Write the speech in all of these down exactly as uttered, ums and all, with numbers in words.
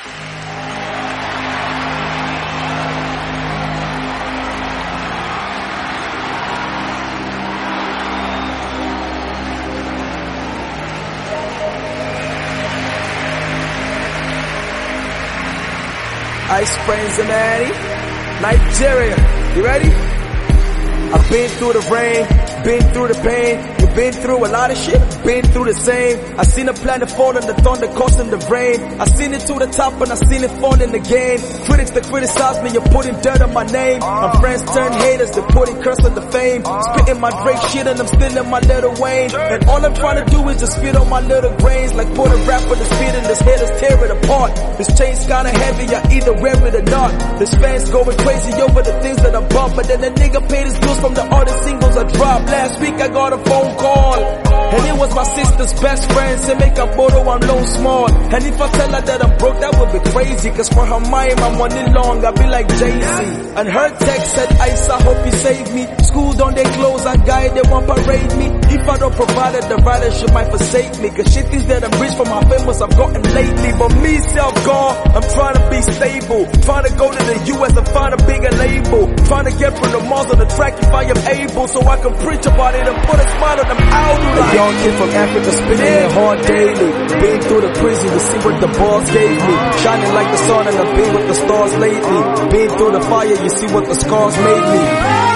Ice Springs and Annie, Nigeria, you ready? I've been through the rain, been through the pain. You've been through a lot of shit, been through the same. I seen a planet fall and the thunder causing the rain. I seen it to the top and I seen it falling again. Critics that criticize me, you're putting dirt on my name. My friends turn haters, they're putting curse on the fame. Spitting my Drake shit and I'm still in my Lil Wayne. And all I'm trying to do is just spit on my little grains. Like put a rapper that's spitting, this haters tear it apart. This chain's kinda heavy, I either wear it or not. This fans going crazy over the things that I bought. But then the nigga paid his bills from the other singles I dropped. Last week I got a phone call, and it was my sister's best friend. Say make a photo, I'm low small. And if I tell her that I'm broke, that would be crazy. Cause for her mind, my money long, I be like Jay-Z. And her text said, Ice, I hope you save me. School don't they close, I guy, they won't parade me. If I don't provide it, the ridership might forsake me. Cause shit thinks that I'm rich from how famous I've gotten lately. But me, self-gone, I'm trying to be stable. Trying to go to the U S and find a bigger label. Trying to get from the malls on the track if I am able. So I can preach about it and put a smile on them out. A young kid from Africa spinning it hard daily. Been through the prison to see what the boss gave me. Shining like the sun and I've been with the stars lately. Been through the fire, you see what the scars made me.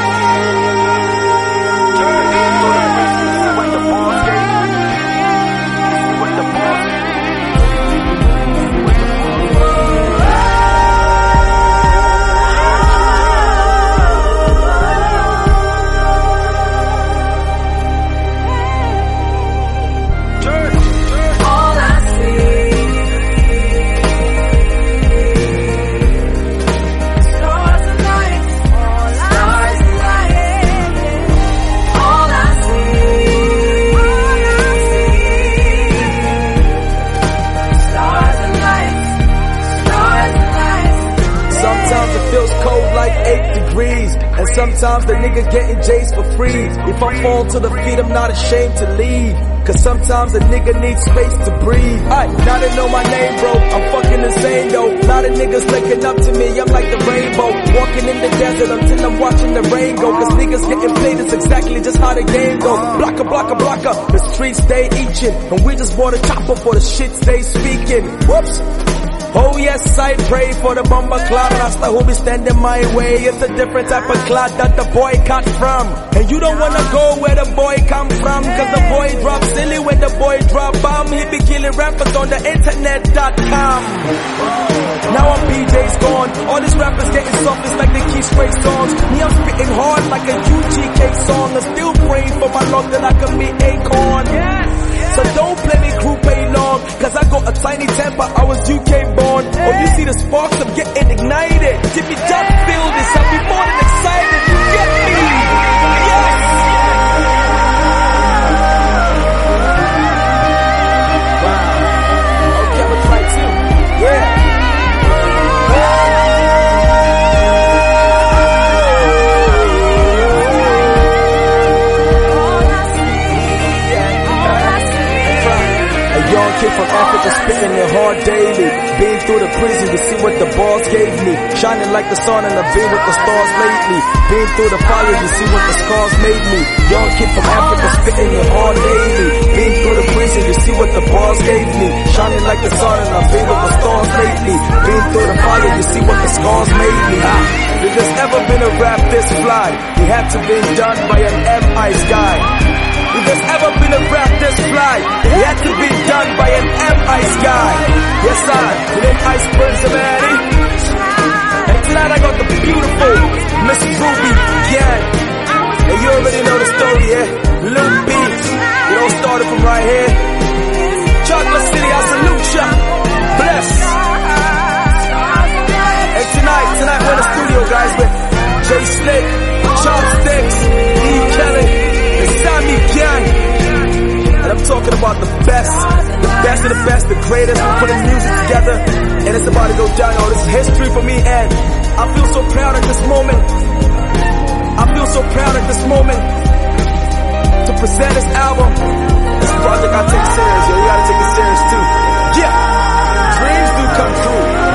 Feels cold like eight degrees, and sometimes the nigga getting J's for free. If I fall to the feet, I'm not ashamed to leave. Cause sometimes a nigga needs space to breathe. Alright, now they know my name, bro. I'm fucking insane though. Lot of niggas looking up to me, I'm like the rainbow. Walking in the desert until I'm watching the rain go. Cause niggas getting played, it's exactly just how the game go. Blocker, blocker, blocker, the streets stay eating. And we just bought a chopper for the shit stay speaking. Whoops. Oh yes, I pray for the bomber cloud Rasta who be standing my way. It's a different type of cloud that the boy cut from. And you don't wanna go where the boy come from. Cause the boy drop silly when the boy drop bomb. He be killing rappers on the internet dot com. Now I'm P J's gone. All these rappers getting soft, it's like they keep straight songs. Me, I'm spitting hard like a U G K song. I'm still praying for my luck that I can be Akon. So don't play me group A long, cause I got a tiny temper, I was U K born. Oh, you see the sparks, I'm getting ignited. If you just feel this, I'll be more than excited. You get me? Yes! Wow. Okay, I'm gonna try too. Yeah. Young kid from Africa spitting it hard daily. Been through the prison to see what the boss gave me. Shining like the sun and I've been with the stars lately. Been through the fire to see what the scars made me. Young kid from Africa spitting it hard daily. Been through the prison to see what the boss gave me. Shining like the sun and I've been with the stars lately. Been through the fire to see what the scars made me. If there's ever been a rap this fly, it had to be done by an M Ice guy. If there's ever been a rap this fly, it had to be done by an M Ice guy. Yes, I, it ain't Ice Springs of Annie. And tonight I got the beautiful Miss Ruby again. And you already know the story, yeah? Lil Beats, it all started from right here. Chocolate City, I salute ya. Bless. And tonight, tonight we're in the studio, guys, with Jay Slick, Chopsticks, E. Kelly, and Sammy Gang. And I'm talking about the best, the best of the best, the greatest. We're putting music together, and it's about to go down. Oh, this is history for me, and I feel so proud at this moment. I feel so proud at this moment to present this album. This project I take serious, yo. You gotta take it serious too. Yeah, dreams do come true.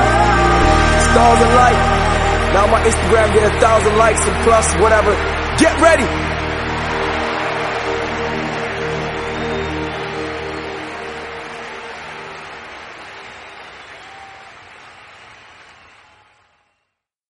like. Now my Instagram get a thousand likes and plus, whatever. Get ready.